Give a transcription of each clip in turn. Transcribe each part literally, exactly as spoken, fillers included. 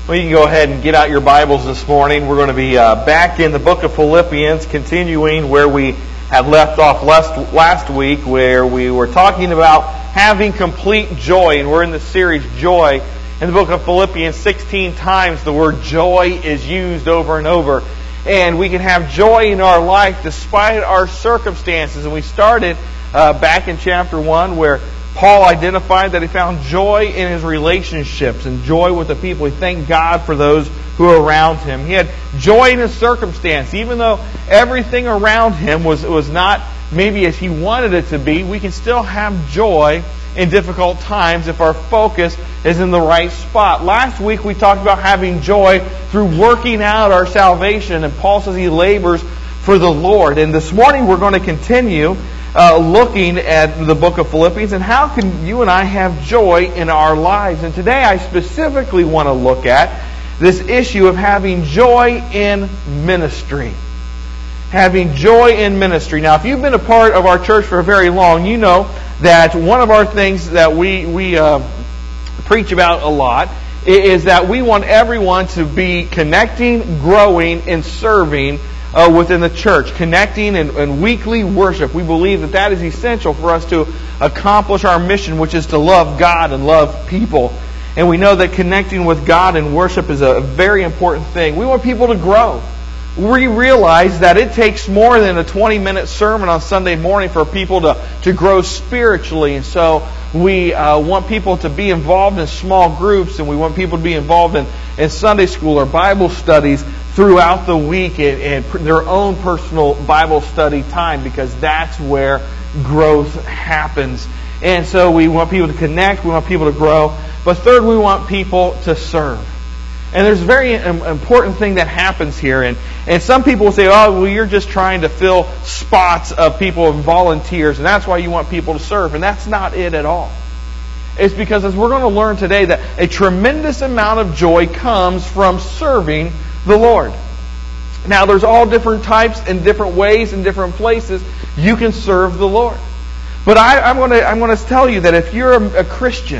Well, you can go ahead and get out your Bibles this morning. We're going to be uh, back in the book of Philippians, continuing where we had left off last, last week, where we were talking about having complete joy. And we're in the series Joy. In the book of Philippians, sixteen times the word joy is used over and over. And we can have joy in our life despite our circumstances. And we started uh, back in chapter one where Paul identified that he found joy in his relationships and joy with the people. He thanked God for those who are around him. He had joy in his circumstance. Even though everything around him was, was not maybe as he wanted it to be, we can still have joy in difficult times if our focus is in the right spot. Last week we talked about having joy through working out our salvation, and Paul says he labors for the Lord. And this morning we're going to continue Uh, looking at the book of Philippians and how can you and I have joy in our lives. And today I specifically want to look at this issue of having joy in ministry. Having joy in ministry. Now, if you've been a part of our church for very long, you know that one of our things that we, we uh, preach about a lot is that we want everyone to be connecting, growing, and serving Uh, within the church, connecting and, and weekly worship. We believe that that is essential for us to accomplish our mission, which is to love God and love people. And we know that connecting with God and worship is a very important thing. We want people to grow. We realize that it takes more than a twenty-minute sermon on Sunday morning for people to, to grow spiritually. And so we uh, want people to be involved in small groups, and we want people to be involved in, in Sunday school or Bible studies throughout the week and, and their own personal Bible study time, because that's where growth happens. And so we want people to connect, we want people to grow. But third, we want people to serve. And there's a very important thing that happens here. And, and some people will say, oh, well, you're just trying to fill spots of people and volunteers, and that's why you want people to serve. And that's not it at all. It's because, as we're going to learn today, that a tremendous amount of joy comes from serving the Lord. Now, there's all different types and different ways and different places you can serve the Lord. But I, I'm going to I'm going to tell you that if you're a, a Christian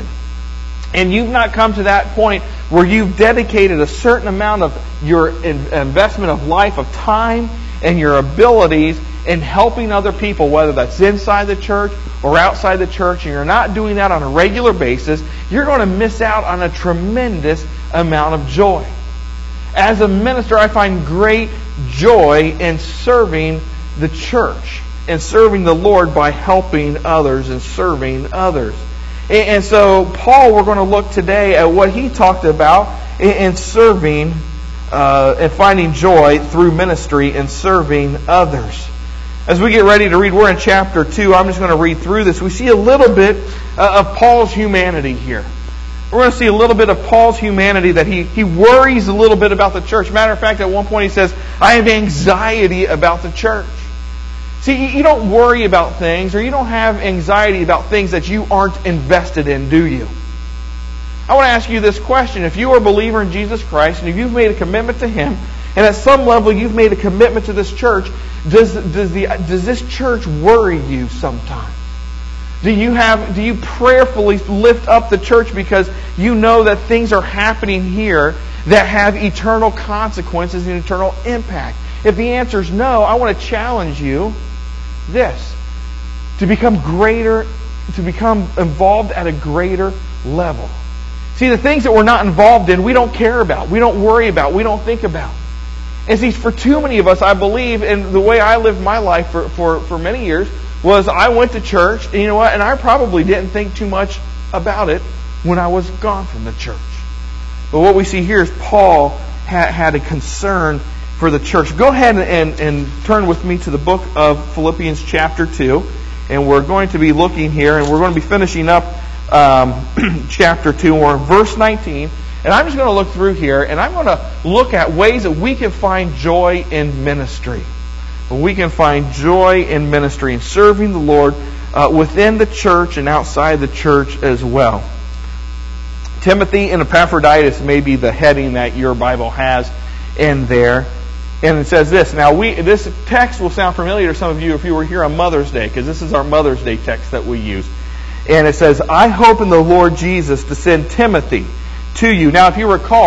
and you've not come to that point where you've dedicated a certain amount of your in, investment of life, of time, and your abilities in helping other people, whether that's inside the church or outside the church, and you're not doing that on a regular basis, you're going to miss out on a tremendous amount of joy. As a minister, I find great joy in serving the church and serving the Lord by helping others and serving others. And so, Paul, we're going to look today at what he talked about in serving uh, and finding joy through ministry and serving others. As we get ready to read, we're in chapter two. I'm just going to read through this. We see a little bit of Paul's humanity here. We're going to see a little bit of Paul's humanity, that he, he worries a little bit about the church. Matter of fact, at one point he says, I have anxiety about the church. See, you don't worry about things, or you don't have anxiety about things that you aren't invested in, do you? I want to ask you this question. If you are a believer in Jesus Christ, and if you've made a commitment to Him, and at some level you've made a commitment to this church, does, does, the, does this church worry you sometimes? Do you have? Do you prayerfully lift up the church because you know that things are happening here that have eternal consequences and eternal impact? If the answer is no, I want to challenge you this: to become greater, to become involved at a greater level. See, the things that we're not involved in, we don't care about, we don't worry about, we don't think about. And see, for too many of us, I believe, and the way I lived my life for, for, for many years, was I went to church, and you know what? And I probably didn't think too much about it when I was gone from the church. But what we see here is Paul ha- had a concern for the church. Go ahead and, and, and turn with me to the book of Philippians chapter two. And we're going to be looking here, and we're going to be finishing up um, chapter two. We're in verse nineteen. And I'm just going to look through here, and I'm going to look at ways that we can find joy in ministry. We can find joy in ministry and serving the Lord uh, within the church and outside the church as well. Timothy and Epaphroditus may be the heading that your Bible has in there. And it says this. Now, we this text will sound familiar to some of you if you were here on Mother's Day, because this is our Mother's Day text that we use. And it says, I hope in the Lord Jesus to send Timothy to you. Now, if you recall,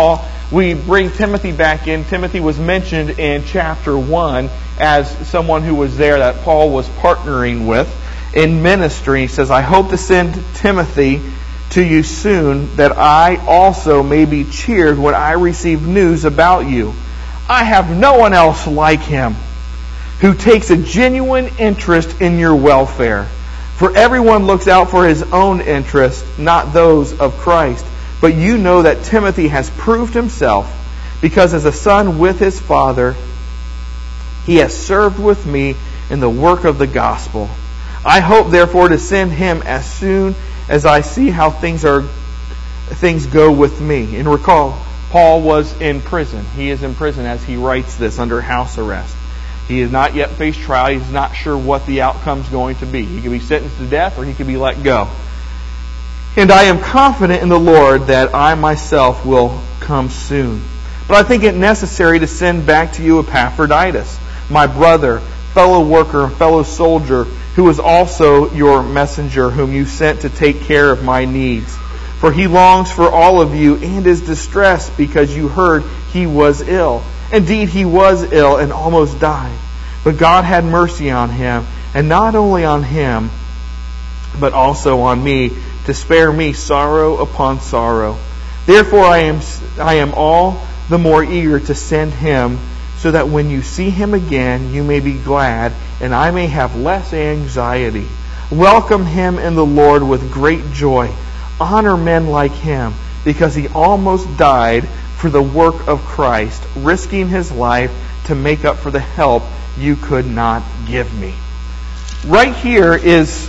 we bring Timothy back in. Timothy was mentioned in chapter one as someone who was there that Paul was partnering with in ministry. He says, I hope to send Timothy to you soon, that I also may be cheered when I receive news about you. I have no one else like him who takes a genuine interest in your welfare. For everyone looks out for his own interest, not those of Christ. But you know that Timothy has proved himself, because as a son with his father, he has served with me in the work of the gospel. I hope, therefore, to send him as soon as I see how things are things go with me. And recall, Paul was in prison. He is in prison as he writes this, under house arrest. He has not yet faced trial. He's not sure what the outcome is going to be. He could be sentenced to death, or he could be let go. And I am confident in the Lord that I myself will come soon. But I think it necessary to send back to you Epaphroditus, my brother, fellow worker, and fellow soldier, who is also your messenger, whom you sent to take care of my needs. For he longs for all of you and is distressed because you heard he was ill. Indeed, he was ill and almost died. But God had mercy on him, and not only on him, but also on me, to spare me sorrow upon sorrow. Therefore I am I am all the more eager to send him, so that when you see him again, you may be glad, and I may have less anxiety. Welcome him in the Lord with great joy. Honor men like him, because he almost died for the work of Christ, risking his life to make up for the help you could not give me. Right here is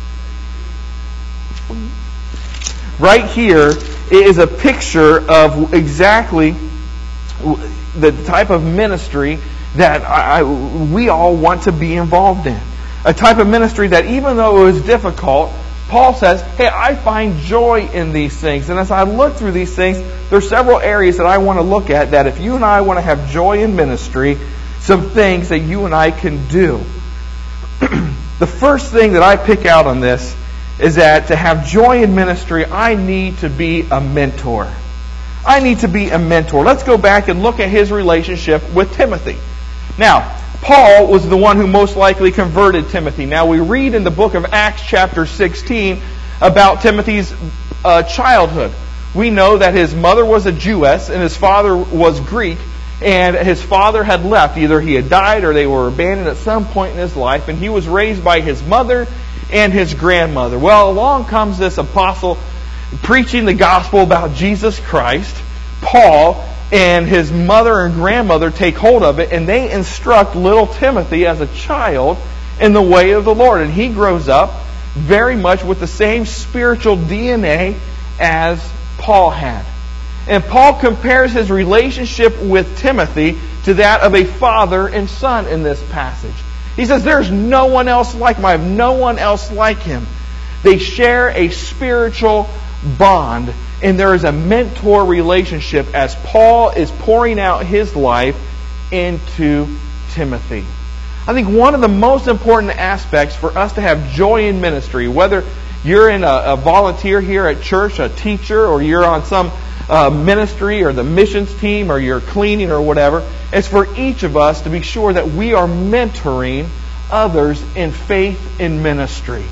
Right here is a picture of exactly the type of ministry that I, we all want to be involved in. A type of ministry that, even though it was difficult, Paul says, hey, I find joy in these things. And as I look through these things, there's several areas that I want to look at, that if you and I want to have joy in ministry, some things that you and I can do. The first thing that I pick out on this is that to have joy in ministry, I need to be a mentor. I need to be a mentor. Let's go back and look at his relationship with Timothy. Now, Paul was the one who most likely converted Timothy. Now, we read in the book of Acts chapter sixteen about Timothy's uh, childhood. We know that his mother was a Jewess and his father was Greek, and his father had left. Either he had died or they were abandoned at some point in his life, and he was raised by his mother and his grandmother. Well, along comes this apostle preaching the gospel about Jesus Christ. Paul and his mother and grandmother take hold of it, and they instruct little Timothy as a child in the way of the Lord. And he grows up very much with the same spiritual D N A as Paul had. And Paul compares his relationship with Timothy to that of a father and son in this passage. He says, there's no one else like him. I have no one else like him. They share a spiritual bond, and there is a mentor relationship as Paul is pouring out his life into Timothy. I think one of the most important aspects for us to have joy in ministry, whether you're in a, a volunteer here at church, a teacher, or you're on some uh, ministry or the missions team, or you're cleaning or whatever, is for each of us to be sure that we are mentoring others in faith in ministry.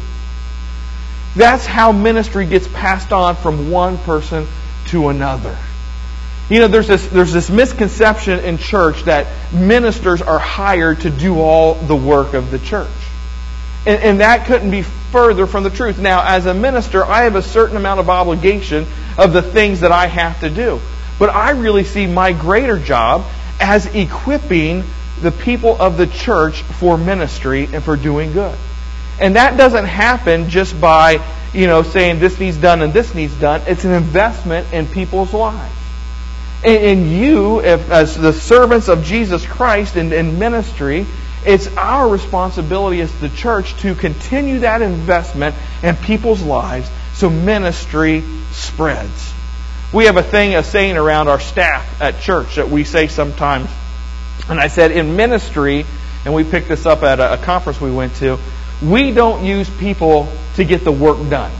That's how ministry gets passed on from one person to another. You know, there's this there's this misconception in church that ministers are hired to do all the work of the church. And, and that couldn't be further from the truth. Now, as a minister, I have a certain amount of obligation of the things that I have to do. But I really see my greater job as equipping the people of the church for ministry and for doing good. And that doesn't happen just by, you know, saying this needs done and this needs done. It's an investment in people's lives. And, and you, if, as the servants of Jesus Christ in, in ministry, it's our responsibility as the church to continue that investment in people's lives so ministry spreads. We have a thing, a saying around our staff at church that we say sometimes. And I said, in ministry, and we picked this up at a, a conference we went to, we don't use people to get the work done.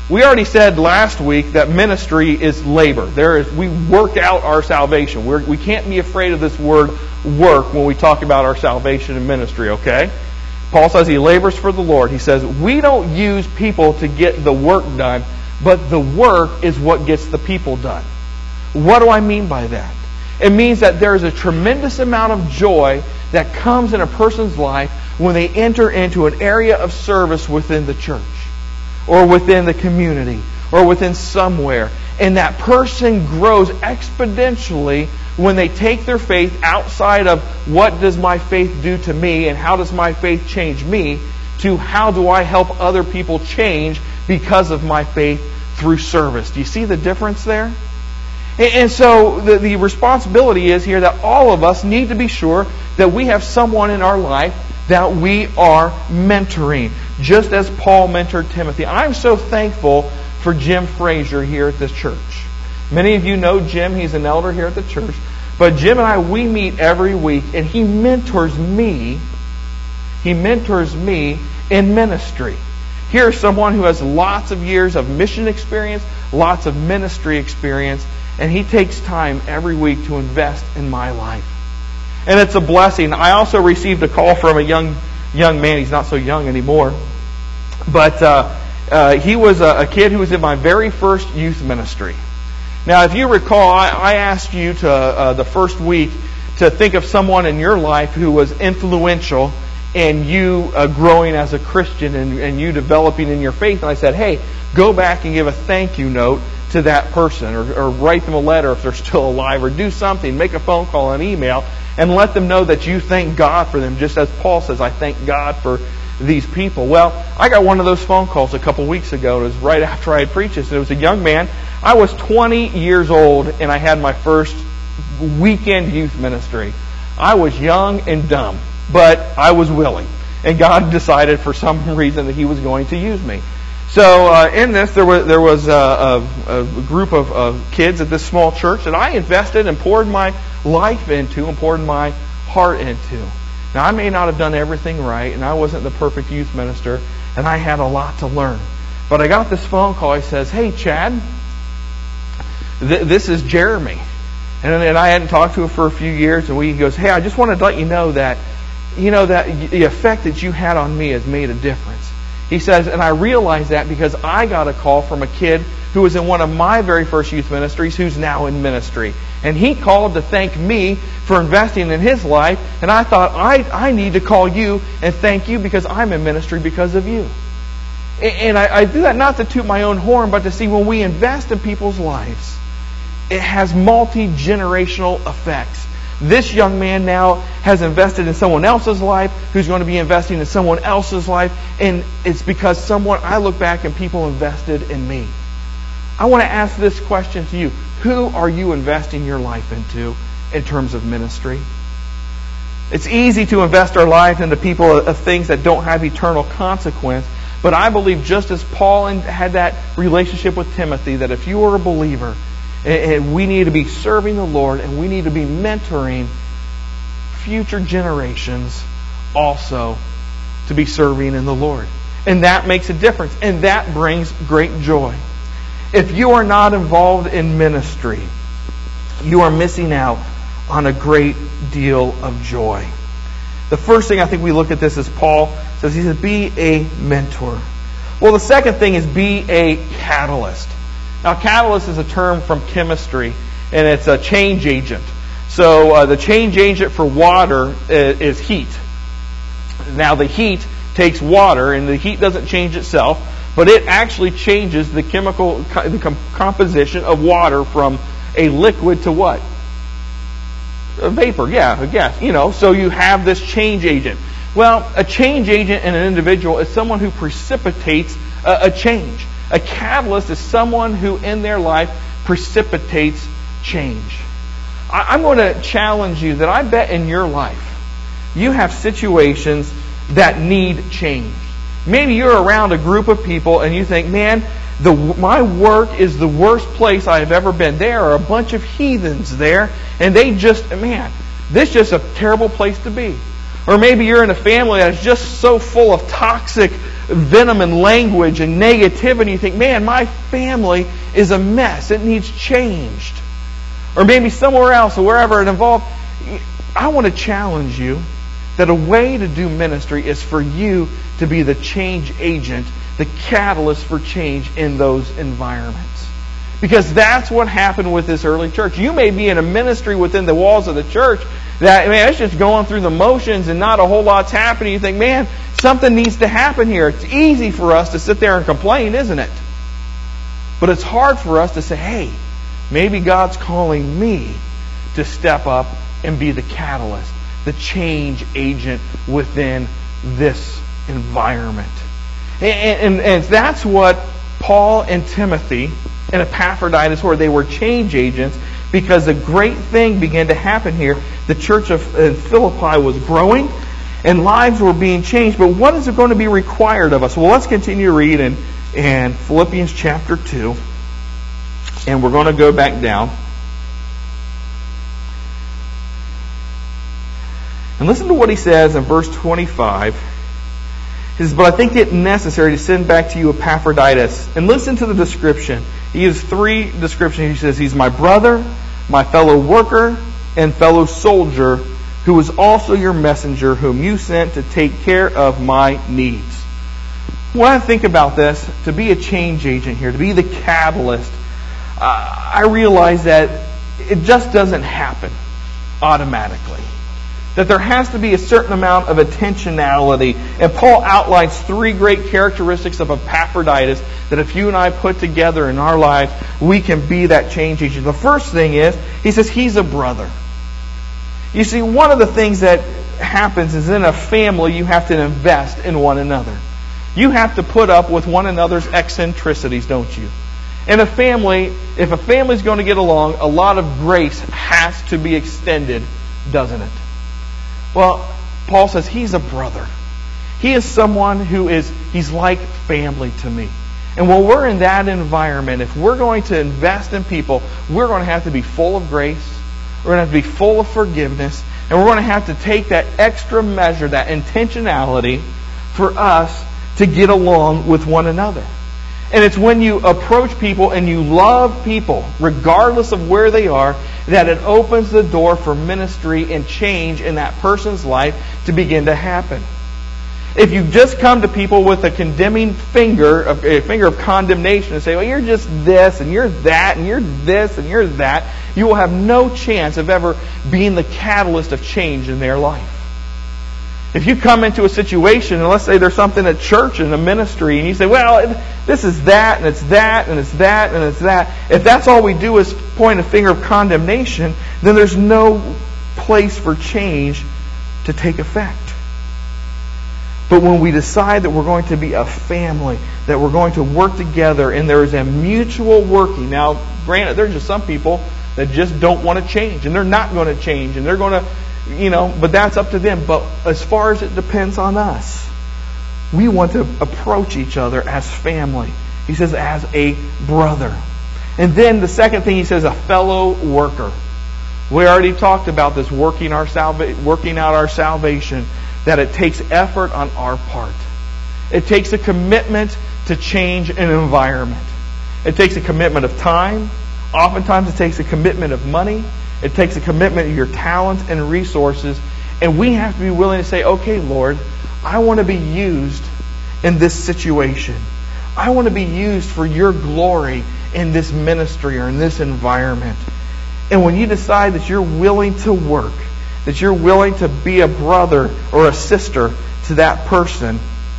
We already said last week that ministry is labor. There is, we work out our salvation. We're, we can't be afraid of this word work when we talk about our salvation and ministry, okay? Paul says he labors for the Lord. He says we don't use people to get the work done, but the work is what gets the people done. What do I mean by that? It means that there is a tremendous amount of joy that comes in a person's life when they enter into an area of service within the church, or within the community, or within somewhere. And that person grows exponentially when they take their faith outside of what does my faith do to me and how does my faith change me, to how do I help other people change because of my faith through service. Do you see the difference there? And so the, the responsibility is here that all of us need to be sure that we have someone in our life that we are mentoring, just as Paul mentored Timothy. I'm so thankful for Jim Frazier here at this church. Many of you know Jim. He's an elder here at the church. But Jim and I, we meet every week, and he mentors me. He mentors me in ministry. Here's someone who has lots of years of mission experience, lots of ministry experience, and he takes time every week to invest in my life. And it's a blessing. I also received a call from a young young man. He's not so young anymore. But uh, uh, he was a, a kid who was in my very first youth ministry. Now, if you recall, I, I asked you to uh, the first week to think of someone in your life who was influential in you uh, growing as a Christian and, and you developing in your faith. And I said, hey, go back and give a thank you note to that person, or, or write them a letter if they're still alive, or do something, make a phone call, an email, and let them know that you thank God for them, just as Paul says, I thank God for these people. Well, I got one of those phone calls a couple weeks ago. It was right after I had preached this. It was a young man. I was twenty years old, and I had my first weekend youth ministry. I was young and dumb, but I was willing. And God decided for some reason that He was going to use me. So uh, in this, there was there was a, a, a group of, of kids at this small church that I invested and poured my life into and poured my heart into. Now, I may not have done everything right, and I wasn't the perfect youth minister, and I had a lot to learn. But I got this phone call. He says, hey, Chad, th- this is Jeremy. And, and I hadn't talked to him for a few years, and he goes, hey, I just wanted to let you know that, you know, that the effect that you had on me has made a difference. He says, and I realized that because I got a call from a kid who was in one of my very first youth ministries who's now in ministry. And he called to thank me for investing in his life. And I thought, I, I need to call you and thank you because I'm in ministry because of you. And I, I do that not to toot my own horn, but to see when we invest in people's lives, it has multi-generational effects. This young man now has invested in someone else's life who's going to be investing in someone else's life. And it's because someone, I look back and people invested in me. I want to ask this question to you. Who are you investing your life into in terms of ministry? It's easy to invest our life into people of things that don't have eternal consequence. But I believe just as Paul had that relationship with Timothy, that if you are a believer, and we need to be serving the Lord, and we need to be mentoring future generations also to be serving in the Lord. And that makes a difference. And that brings great joy. If you are not involved in ministry, you are missing out on a great deal of joy. The first thing I think we look at this is Paul says, he says, be a mentor. Well, the second thing is be a catalyst. Now, catalyst is a term from chemistry, and it's a change agent. So uh, the change agent for water is, is heat. Now, the heat takes water, and the heat doesn't change itself, but it actually changes the chemical the com- composition of water from a liquid to what? A vapor, yeah, a gas. You know, so you have this change agent. Well, a change agent in an individual is someone who precipitates a, a change. A catalyst is someone who in their life precipitates change. I, I'm going to challenge you that I bet in your life you have situations that need change. Maybe you're around a group of people and you think, man, the, my work is the worst place I have ever been. There are a bunch of heathens there, and they just, man, this is just a terrible place to be. Or maybe you're in a family that is just so full of toxic venom and language and negativity. You think, man, my family is a mess. It needs changed. Or maybe somewhere else or wherever it involved. I want to challenge you that a way to do ministry is for you to be the change agent, the catalyst for change in those environments. Because that's what happened with this early church. You may be in a ministry within the walls of the church that, man, it's just going through the motions and not a whole lot's happening. You think, man, something needs to happen here. It's easy for us to sit there and complain, isn't it? But it's hard for us to say, hey, maybe God's calling me to step up and be the catalyst, the change agent within this environment. And, and, and that's what Paul and Timothy and Epaphroditus were. They were change agents because a great thing began to happen here. The church of Philippi was growing and lives were being changed. But what is going to be required of us? Well, let's continue to read in, in Philippians chapter two. And we're going to go back down. And listen to what he says in verse twenty-five. He says, but I think it necessary to send back to you Epaphroditus. And listen to the description. He gives three descriptions. He says, he's my brother, my fellow worker, and fellow soldier, who is also your messenger, whom you sent to take care of my needs. When I think about this, to be a change agent here, to be the catalyst, uh, I realize that it just doesn't happen automatically. That there has to be a certain amount of intentionality. And Paul outlines three great characteristics of Epaphroditus that if you and I put together in our life, we can be that change agent. The first thing is, he says he's a brother. You see, one of the things that happens is in a family, you have to invest in one another. You have to put up with one another's eccentricities, don't you? In a family, if a family's going to get along, a lot of grace has to be extended, doesn't it? Well, Paul says he's a brother. He is someone who is, he's like family to me. And when we're in that environment, if we're going to invest in people, we're going to have to be full of grace. We're going to have to be full of forgiveness. And we're going to have to take that extra measure, that intentionality for us to get along with one another. And it's when you approach people and you love people, regardless of where they are, that it opens the door for ministry and change in that person's life to begin to happen. If you just come to people with a condemning finger, a finger of condemnation, and say, well, you're just this, and you're that, and you're this, and you're that, you will have no chance of ever being the catalyst of change in their life. If you come into a situation, and let's say there's something at church in a ministry, and you say, well, this is that, and it's that, and it's that, and it's that. If that's all we do is point a finger of condemnation, then there's no place for change to take effect. But when we decide that we're going to be a family, that we're going to work together, and there is a mutual working. Now, granted, there's just some people that just don't want to change, and they're not going to change, and they're going to, you know, but that's up to them. But as far as it depends on us, we want to approach each other as family. He says, as a brother. And then the second thing he says, a fellow worker. We already talked about this, working our salva- working out our salvation, that it takes effort on our part. It takes a commitment to change an environment. It takes a commitment of time. Oftentimes it takes a commitment of money. It takes a commitment of your talents and resources. And we have to be willing to say, okay, Lord, I want to be used in this situation. I want to be used for your glory in this ministry or in this environment. And when you decide that you're willing to work, that you're willing to be a brother or a sister to that person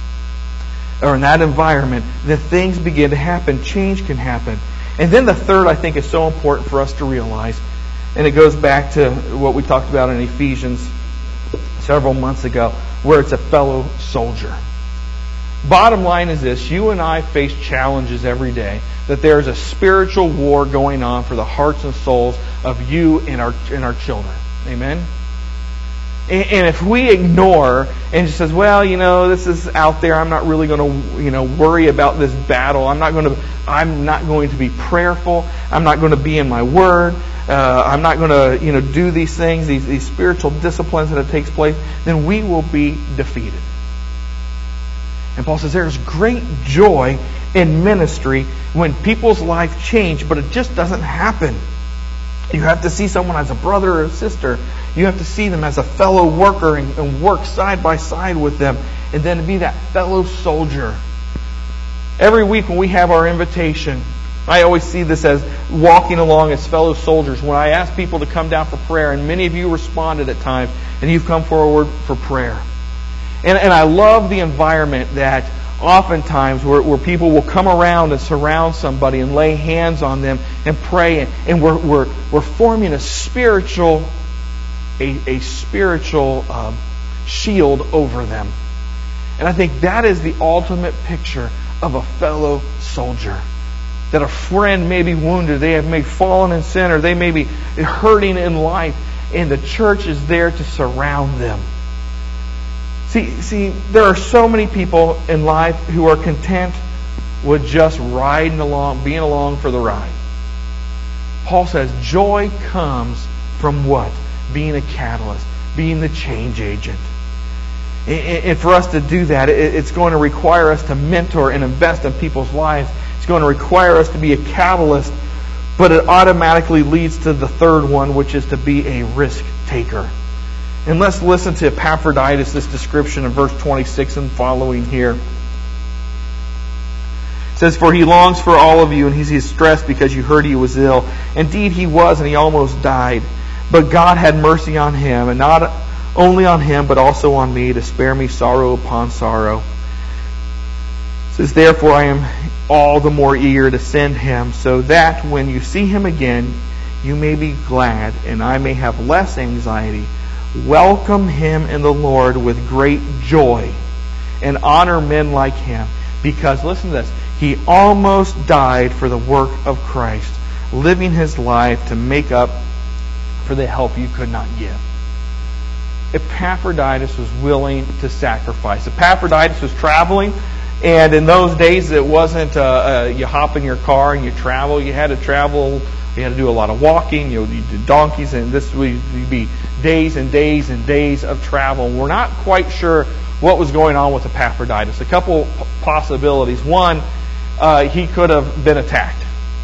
or in that environment, then things begin to happen. Change can happen. And then the third, I think, is so important for us to realize. And it goes back to what we talked about in Ephesians several months ago, where it's a fellow soldier. Bottom line is this: you and I face challenges every day, that there is a spiritual war going on for the hearts and souls of you and our, and our children. Amen? And if we ignore and just says, well, you know, this is out there, I'm not really going to, you know, worry about this battle. I'm not going to, I'm not going to be prayerful. I'm not going to be in my word. Uh, I'm not going to, you know, do these things, these, these spiritual disciplines that it takes place. Then we will be defeated. And Paul says there's great joy in ministry when people's lives change, but it just doesn't happen. You have to see someone as a brother or a sister. You have to see them as a fellow worker and, and work side by side with them, and then to be that fellow soldier. Every week when we have our invitation, I always see this as walking along as fellow soldiers. When I ask people to come down for prayer, and many of you responded at times, and you've come forward for prayer. And, and I love the environment that oftentimes where, where people will come around and surround somebody and lay hands on them and pray, and, and we're, we're, we're forming a spiritual a, a spiritual um, shield over them. And I think that is the ultimate picture of a fellow soldier. That a friend may be wounded, they have may fallen in sin, or they may be hurting in life, and the church is there to surround them. See, see, there are so many people in life who are content with just riding along, being along for the ride. Paul says joy comes from what? Being a catalyst, being the change agent. And for us to do that, it's going to require us to mentor and invest in people's lives. It's going to require us to be a catalyst, but it automatically leads to the third one, which is to be a risk taker. And let's listen to Epaphroditus, this description in verse twenty-six and following here. It says, "For he longs for all of you, and he's distressed because you heard he was ill. Indeed he was, and he almost died. But God had mercy on him, and not only on him, but also on me, to spare me sorrow upon sorrow. It says, therefore I am all the more eager to send him, so that when you see him again, you may be glad, and I may have less anxiety. Welcome him in the Lord with great joy, and honor men like him, because," listen to this, "he almost died for the work of Christ, living his life to make up for the help you could not give." Epaphroditus was willing to sacrifice. Epaphroditus was traveling, and in those days it wasn't uh, uh, you hop in your car and you travel. You had to travel. You had to do a lot of walking. You, you did donkeys, and this would be days and days and days of travel. We're not quite sure what was going on with Epaphroditus. A couple possibilities. One, uh, he could have been attacked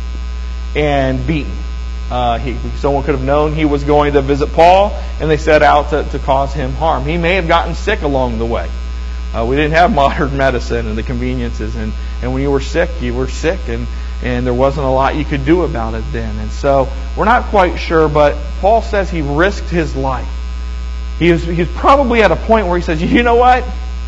and beaten. Uh, he, someone could have known he was going to visit Paul, and they set out to, to cause him harm. He may have gotten sick along the way. Uh, we didn't have modern medicine and the conveniences, and, and when you were sick, you were sick, and, and there wasn't a lot you could do about it then. And so we're not quite sure, but Paul says he risked his life. He was, he was probably at a point where he says, you know what?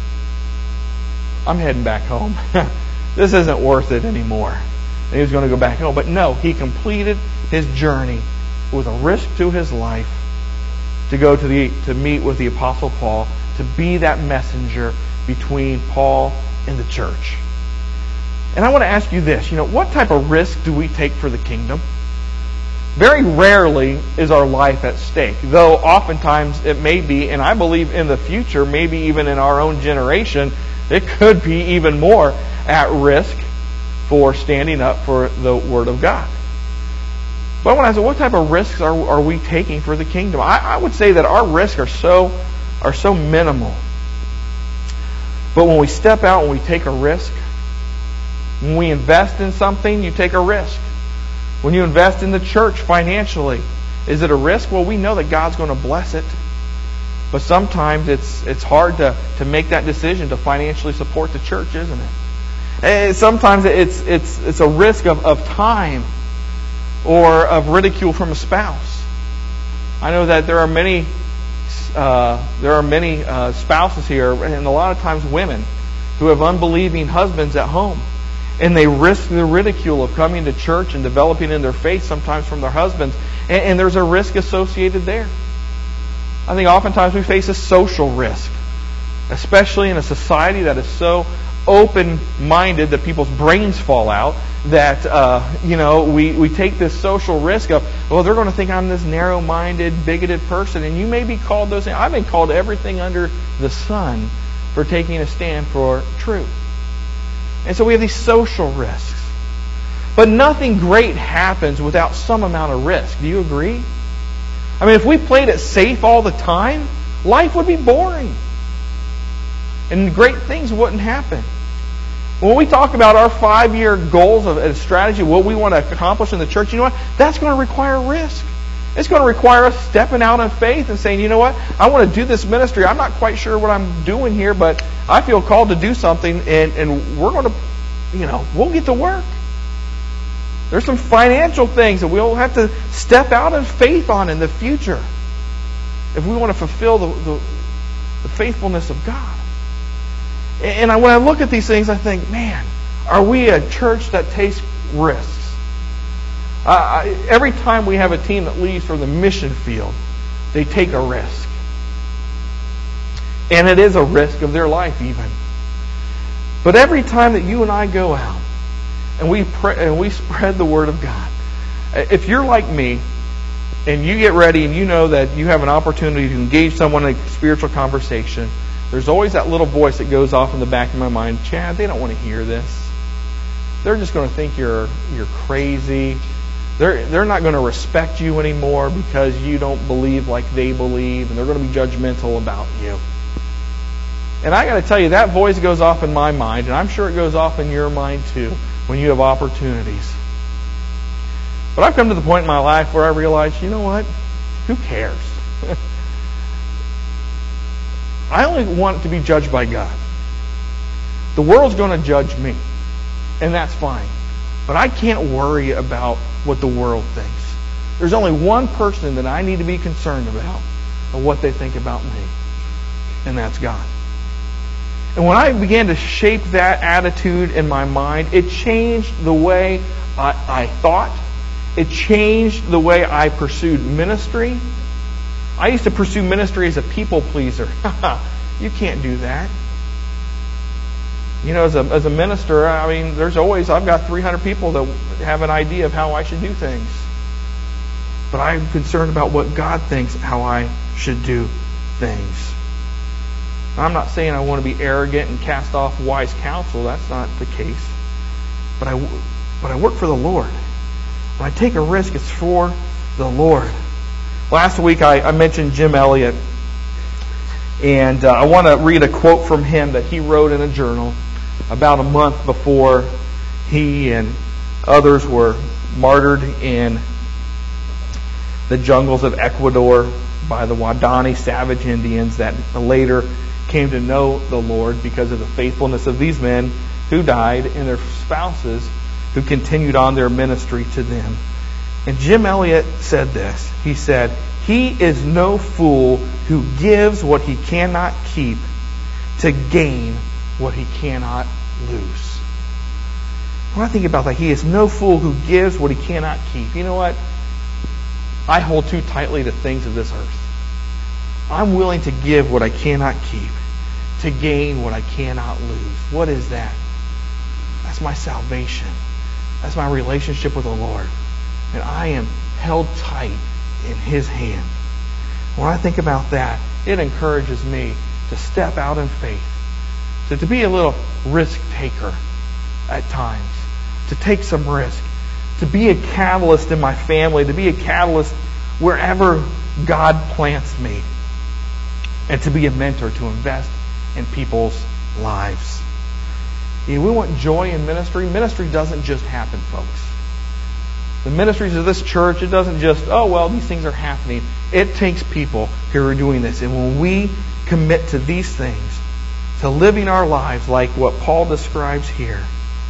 I'm heading back home. This isn't worth it anymore. And he was going to go back home. But no, he completed his journey with a risk to his life to go to the to meet with the Apostle Paul, to be that messenger between Paul and the church. And I want to ask you this, you know, what type of risk do we take for the kingdom? Very rarely is our life at stake, though oftentimes it may be, and I believe in the future, maybe even in our own generation, it could be even more at risk for standing up for the Word of God. But I want to ask, what type of risks are, are we taking for the kingdom? I, I would say that our risks are so are so minimal. But when we step out and we take a risk, when we invest in something, you take a risk. When you invest in the church financially, is it a risk? Well, we know that God's going to bless it. But sometimes it's it's hard to, to make that decision to financially support the church, isn't it? And sometimes it's it's it's a risk of, of time, or of ridicule from a spouse. I know that there are many uh, there are many uh, spouses here, and a lot of times women, who have unbelieving husbands at home, and they risk the ridicule of coming to church and developing in their faith, sometimes from their husbands, and, and there's a risk associated there. I think oftentimes we face a social risk, especially in a society that is so open-minded that people's brains fall out, that uh, you know we, we take this social risk of, well, they're going to think I'm this narrow-minded, bigoted person, and you may be called those things. I've been called everything under the sun for taking a stand for truth. And so we have these social risks. But nothing great happens without some amount of risk. Do you agree? I mean, if we played it safe all the time, life would be boring. And great things wouldn't happen. When we talk about our five-year goals of a strategy, what we want to accomplish in the church, you know what? That's going to require risk. It's going to require us stepping out in faith and saying, you know what? I want to do this ministry. I'm not quite sure what I'm doing here, but I feel called to do something, and, and we're going to, you know, we'll get to work. There's some financial things that we'll have to step out in faith on in the future if we want to fulfill the, the, the faithfulness of God. And I, when I look at these things, I think, man, are we a church that takes risks? Uh, I, every time we have a team that leaves for the mission field, they take a risk. And it is a risk of their life even. But every time that you and I go out and we pray, and we spread the Word of God, if you're like me and you get ready and you know that you have an opportunity to engage someone in a spiritual conversation, there's always that little voice that goes off in the back of my mind, Chad, they don't want to hear this. They're just going to think you're you're crazy. They're they're not going to respect you anymore because you don't believe like they believe, and they're going to be judgmental about you. And I got to tell you, that voice goes off in my mind, and I'm sure it goes off in your mind too when you have opportunities. But I've come to the point in my life where I realize, you know what? Who cares? I only want to be judged by God. The world's going to judge me, and that's fine. But I can't worry about what the world thinks. There's only one person that I need to be concerned about and what they think about me, and that's God. And when I began to shape that attitude in my mind, it changed the way I, I thought. It changed the way I pursued ministry. I used to pursue ministry as a people pleaser. You can't do that. You know, as a as a minister, I mean, there's always, I've got three hundred people that have an idea of how I should do things. But I'm concerned about what God thinks how I should do things. I'm not saying I want to be arrogant and cast off wise counsel. That's not the case. But I, but I work for the Lord. When I take a risk, it's for the Lord. Last week I, I mentioned Jim Elliot, and uh, I want to read a quote from him that he wrote in a journal about a month before he and others were martyred in the jungles of Ecuador by the Waodani savage Indians that later came to know the Lord because of the faithfulness of these men who died and their spouses who continued on their ministry to them. And Jim Elliot said this. He said, "He is no fool who gives what he cannot keep to gain what he cannot lose." When I think about that, he is no fool who gives what he cannot keep. You know what? I hold too tightly to things of this earth. I'm willing to give what I cannot keep to gain what I cannot lose. What is that? That's my salvation. That's my relationship with the Lord. And I am held tight in His hand. When I think about that, it encourages me to step out in faith, to, to be a little risk taker at times, to take some risk, to be a catalyst in my family, to be a catalyst wherever God plants me, and to be a mentor, to invest in people's lives. You know, we want joy in ministry. Ministry doesn't just happen, folks. The ministries of this church, it doesn't just, oh, well, these things are happening. It takes people who are doing this. And when we commit to these things, to living our lives like what Paul describes here,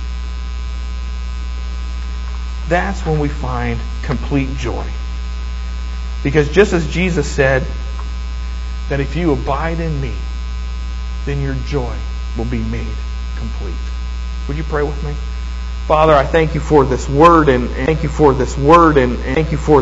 that's when we find complete joy. Because just as Jesus said that if you abide in me, then your joy will be made complete. Would you pray with me? Father, I thank you for this word, and thank you for this word, and thank you for